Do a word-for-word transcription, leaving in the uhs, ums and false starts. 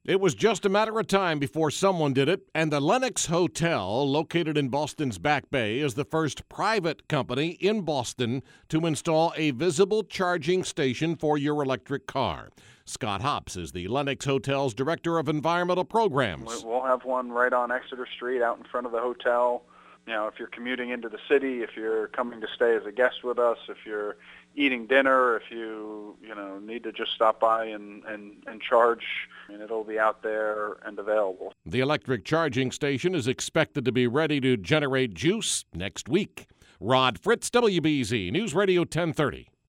It was just a matter of time before someone did it, and the Lenox Hotel, located in Boston's Back Bay, is the first private company in Boston to install a visible charging station for your electric car. Scott Hops is the Lenox Hotel's Director of Environmental Programs. We'll have one right on Exeter Street out in front of the hotel. You know, if you're commuting into the city, if you're coming to stay as a guest with us, if you're eating dinner, if you, you know, need to just stop by and, and, and charge, and it'll be out there and available. The electric charging station is expected to be ready to generate juice next week. Rod Fritz, W B Z News Radio ten thirty.